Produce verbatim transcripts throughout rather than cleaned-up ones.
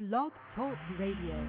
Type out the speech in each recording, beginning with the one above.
Blog Talk Radio.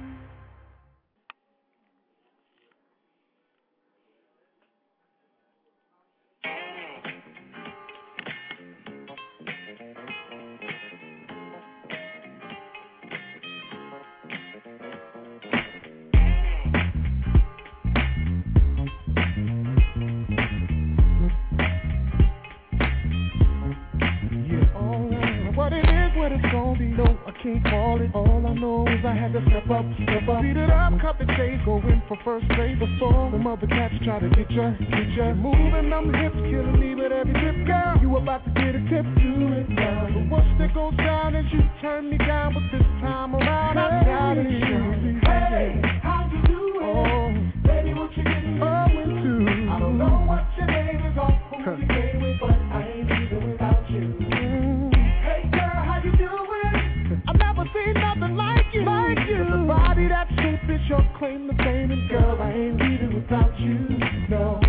Can't call it. All I know is I had to step up, step up, beat it up, cut the chase, go in for first base before them other cats try to get ya, get ya. Moving them hips, killing me with every tip, girl. You about to get a tip, do it now. But what's that goes down as you turn me down, but this time around I got it. Hey, how you doing? Oh, baby, what you getting oh, into? I don't know what your name is or who you came with, but I ain't leaving without you. Mm. Hey, girl, how you doing? I've never seen nothing like you, like you. The body that shape is your claim to fame, and girl, I ain't leaving without you. No.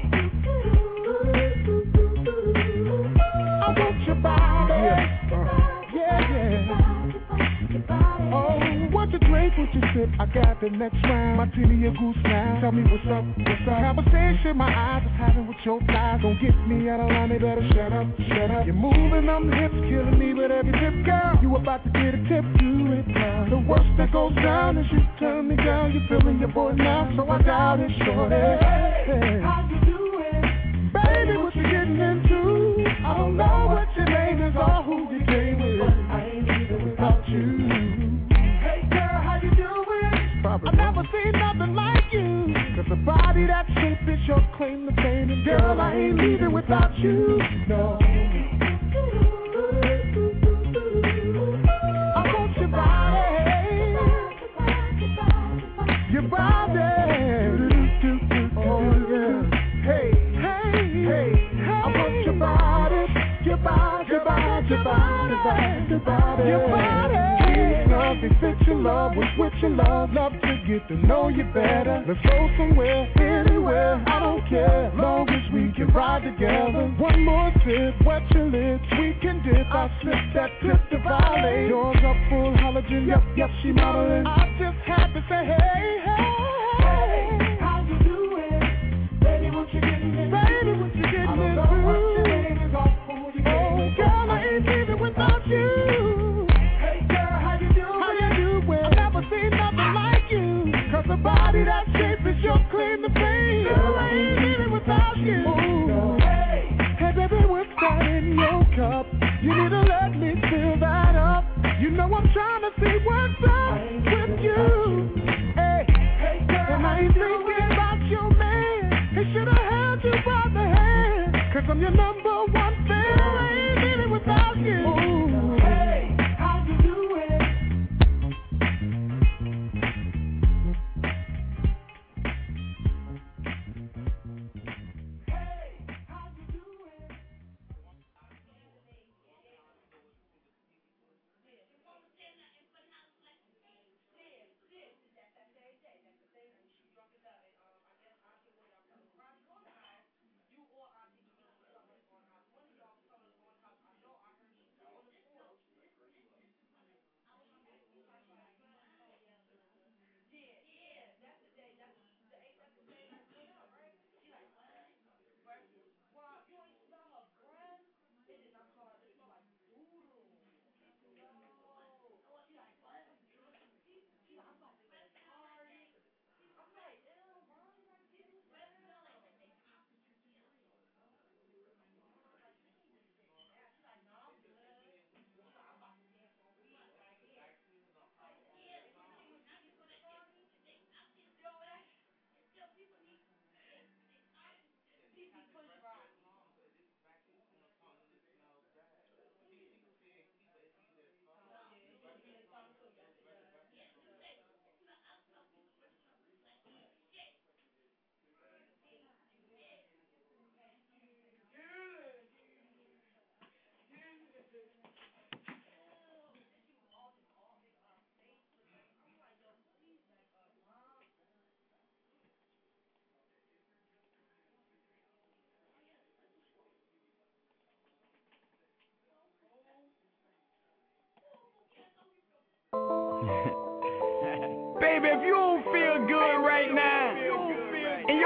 I want your body. Yeah, uh, yeah, yeah. Oh, what you drink, what you sip? I got the next round. Martini or goose now. Tell me what's up, what's up? Conversation my eyes is having with your thighs. Don't get me out of line, they better shut up, shut up. You're moving them hips, killing me with every tip, girl. You about to get a tip, do it now. The worst that goes down is you turn me down. You feeling your boy now, so I doubt it, shorty. Hey, how you doing? Baby, what you getting into? I don't know what your name is or who you came with, but I ain't leaving without you. Hey girl, how you doing? Probably I've never seen nothing like you. Cause the body that shape is your claim to fame, and girl, I ain't leaving without you. No. I want your body. Your body. Oh yeah. Hey, hey, hey. I want your body. Your body, your body, your body, your body, your body. Your body. Love, they fit your love, was with your love. Love to get to know you better. Let's go somewhere, anywhere, I don't care. Long as we can ride together. One more tip, wet your lips, we can dip. I slip that tip to violate. Doors up full halogen, yep, yep, she modeling. I just had to say, hey, hey, hey. How you doing? Baby, what you getting into? Baby, what you getting into? I don't know what your name is or who you oh, girl, I ain't leaving without you. Hey, girl, how you doing? How you doing? I've never seen nothing like you. Cause the body that shape is your claim to fame. Girl, I ain't leaving without you. Ooh. Hey, hey, baby, what's that in your cup? You need to let me fill that up. You know I'm trying to see what's up with you. Hey, hey, girl, and I ain't thinking about your man. He should've held you by the hand. Cause I'm your number one fan. I ain't leaving without you. Ooh. Hey, how you doing? Hey, how you doing?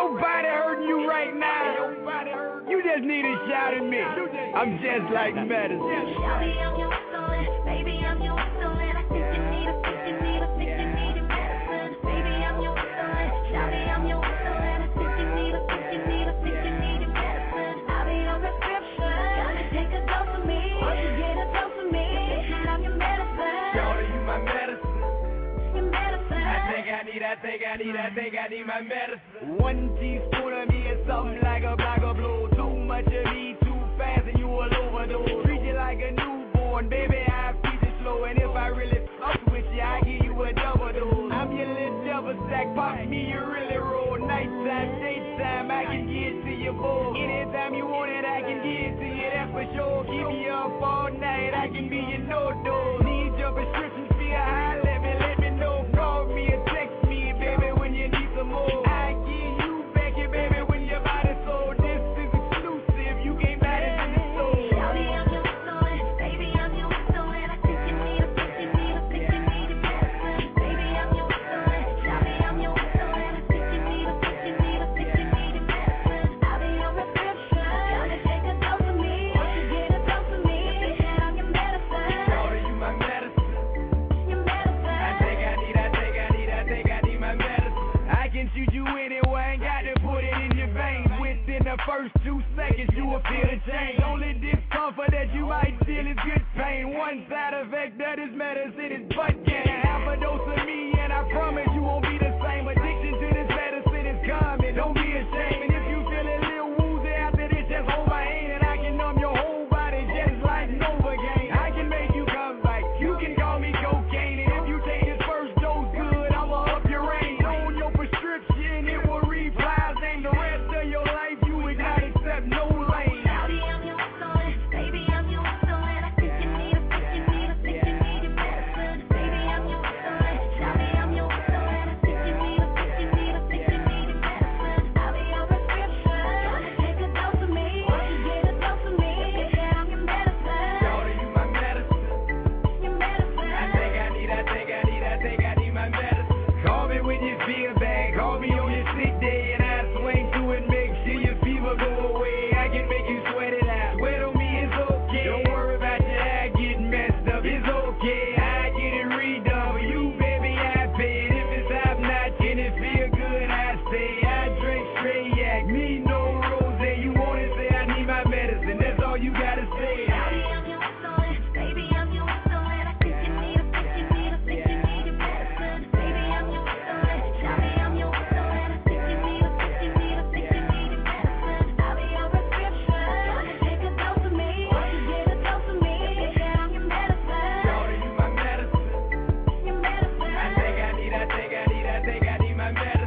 your body hurting you right now, you just need to shout at me. I'm just like medicine. Shawty, I'm your insulin. Baby, I'm your insulin. I think you need a, think you need a, think you need a medicine. Baby, I'm your insulin. Shawty, I'm your insulin. I think you need a, think you need a, think you need a medicine. I'll be your prescription. Gotta take a dose of me. Won't you get a dose of me? I'm your medicine. Shawty, you my medicine. Your medicine. I think I need, I think I need, I think I need my medicine. One teaspoon of me is something like a block of blow. Too much of me, too fast, and you will overdose. Treat you like a newborn, baby, I feed you slow. And if I really fuck with you, I give you a double dose. I'm your little double stack, pop me, you really roll. Nighttime, daytime, I can get to your bowl. Anytime you want it, I can get to you, that's for sure. Keep you up all night, I can be your no-dose. Need your prescription, feel high, let me, let me know. Call me or text me, baby, when you need some more. I give you back your baby when your body's so. This is exclusive, you can't buy this in the store. Shawty, I'm your insulin. Baby, I'm your insulin. I think you need a, think you need a, think you need a medicine. Baby, I'm your insulin. Shawty, I'm your insulin. I think you need a, think you need a, think you need a medicine. I'll be your prescription. Gotta take a dose of me. Won't you get a dose of me? And I'm your medicine. Shawty, you my medicine. Your medicine. I think I need, I think I need, I think I need my medicine. I can shoot you anywhere, ain't got to put it in your veins. Within the first two seconds, you will feel the change. Only discomfort that you might feel is good pain. One side effect that is medicine is butt gain. Half a dose of me, and I promise you won't be the same. Addiction to this medicine is common, don't be ashamed. And if you feel a little woozy after this, just hold my hand, and I can numb your whole body just like Novocaine. I can make you come back, you can call me cocaine. And if you take this first dose good, I'ma up your range. On your prescription, it will read Plies, and the rest of your life you would not accept no lane. Shawty, I'm your insulin. Baby, I'm your insulin. I think you need a, think you need a, think you need a medicine. Baby, I'm your insulin. Shawty, I'm your insulin. I think you need a, think you need a, think you need a medicine. I'll be your prescription. Gotta take a dose of me. Won't you get a dose of me? Yeah, I'm your medicine. Shawty, you my medicine. Your medicine. I think I need, I think I need, I think I need my medicine. Call me when you feel bad, call me on your sick day, and I swing through and make sure your fever go away. I can make you sweat it out. Sweat on me is okay. Don't worry about your eye getting messed up. It's okay. I get it redone for you, baby. I pay it. If it's top notch and it feel good, I say I drink straight yak. Me no rose. You want it? Say I need my medicine. That's all you gotta say. Shawty, I'm your insulin. Baby, I'm your insulin. I think you need a, think you need a, think you need a medicine. Baby, I'm your insulin. Shawty, I'm your insulin. I think you need a, think you need a, think you need a medicine. I'll be your prescription. Gotta take a dose of me. Won't you get a dose of me? Yeah, I'm your medicine. Shawty, you my medicine. Your medicine. I think I need, I think I need, I think I need my medicine.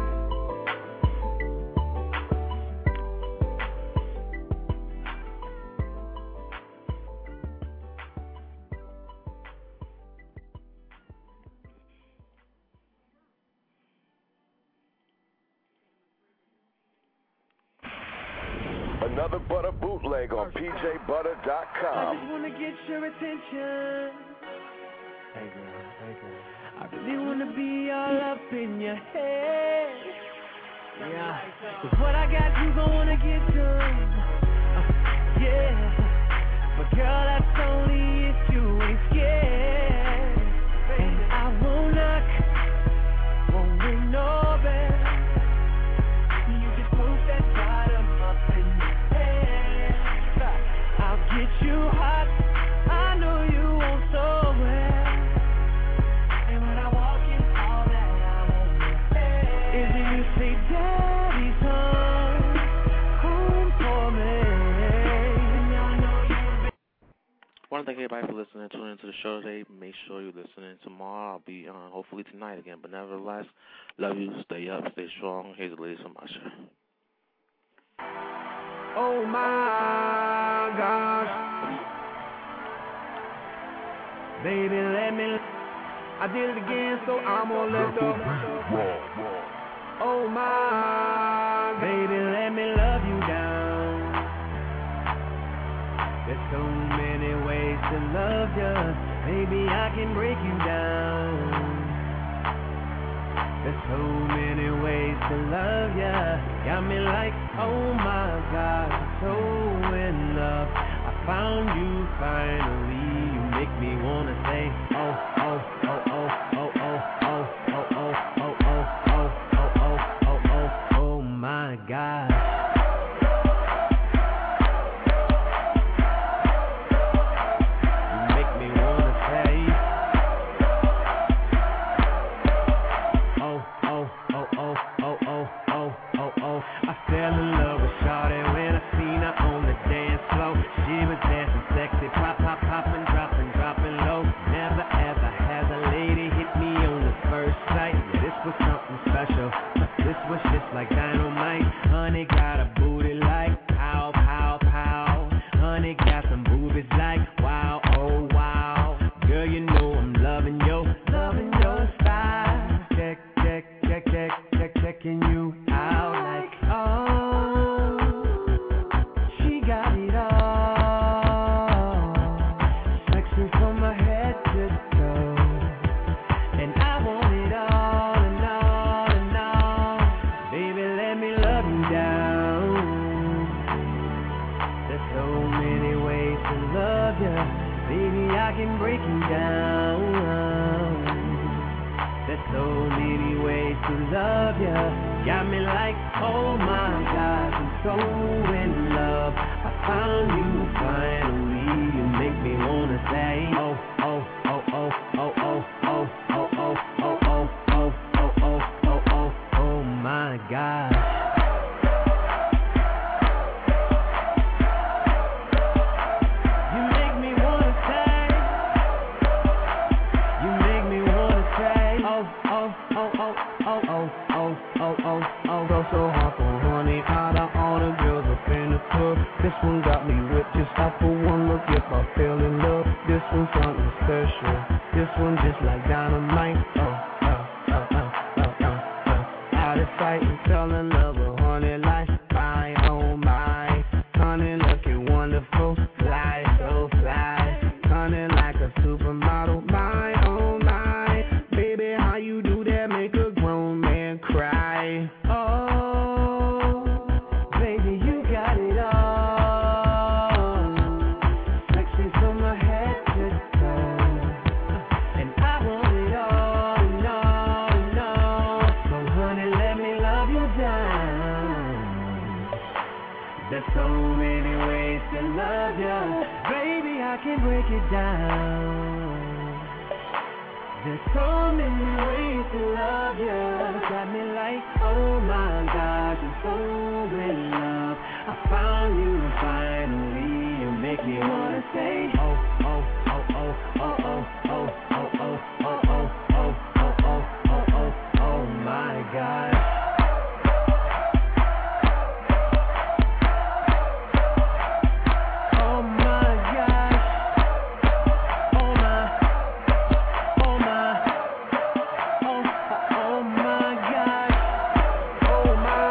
Another Butter bootleg on P J Butter dot I com. just wanna get your attention. Hey girl, hey girl. I really wanna be all up in your head. Yeah. Cause what I got, you gon' wanna get done. Uh, yeah. But girl, that's only if you ain't scared. And I won't knock, won't ring no bell. You just move that bottom up in your head. I'll get you hot, I know you want so well. And when I walk in, all that I'm on your head is when you say, Daddy's home, home for me. And y'all know you've been. I want to thank everybody for listening, tuning into the show today. Make sure you're listening tomorrow. I'll be on, hopefully tonight again. But nevertheless, love you. Stay up, stay strong. Here's the latest from Usher. Oh my gosh, baby, let me. I did it again, so I'm gonna let go. Oh my, baby, let me love you down. There's so many ways to love you, baby, I can break you down. There's so many ways to love you. got me like, oh my God, I'm so in love. I found you finally. You make me wanna say, oh, oh, oh, oh, oh, oh, oh, oh, oh, oh, oh, oh, oh, oh, oh, oh, oh my God. Like dynamite, honey got a booty like pow, pow, pow. Honey got some boobies like wow, oh wow. Girl, you know I'm loving yo, loving your style. Check, check, check, check, check, checking you out like oh, she got it all. Sexy from my head to toe, and I want it all and all and all. Baby, let me love you down. There's so many ways to love you. Baby, I can break you down. There's so many ways to love you. Got me like, oh my God, I'm so in love. I found you finally. You make me wanna say, oh, oh, oh, oh, oh, oh, oh, oh, oh, oh, oh, oh, oh, oh, oh, oh, oh my God. You make me wanna say, you make me wanna say, oh, oh, oh, oh, oh, oh, oh, oh, oh, oh, go so hard for honey. Out of all the girls up in the club, this one got me whipped just off for one look. If I fell in love, this one's something special. This one just like dynamite. Oh, oh, oh, oh, oh, oh, oh. Out of sight and fell in love with honey like my, oh my. Honey looking wonderful, fly, so fly. Honey like a supermodel, my, oh my. Baby, how you do that make a grown man cry? Oh, baby, you got it all. Sexy from my head to toe, and I want it all and all and all. So honey, let me love you down. There's so many ways to love you. Baby, I can break it down. There's so many ways to love you. Got me like, oh my gosh, I'm so in love. I found you finally. You make me wanna say, oh, oh, oh, oh, oh, oh, oh, oh, oh, oh, oh, oh, oh, oh, oh, oh, oh my gosh. Oh my gosh. Oh my. Oh my. Oh, oh my gosh. Oh my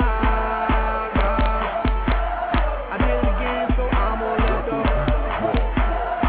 gosh. I did it again, so I'm gonna let go.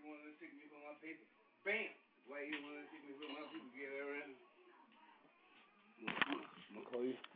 want to take me for my paper? Bam! Why you want to take me for my paper? Get around. I'm going to call you.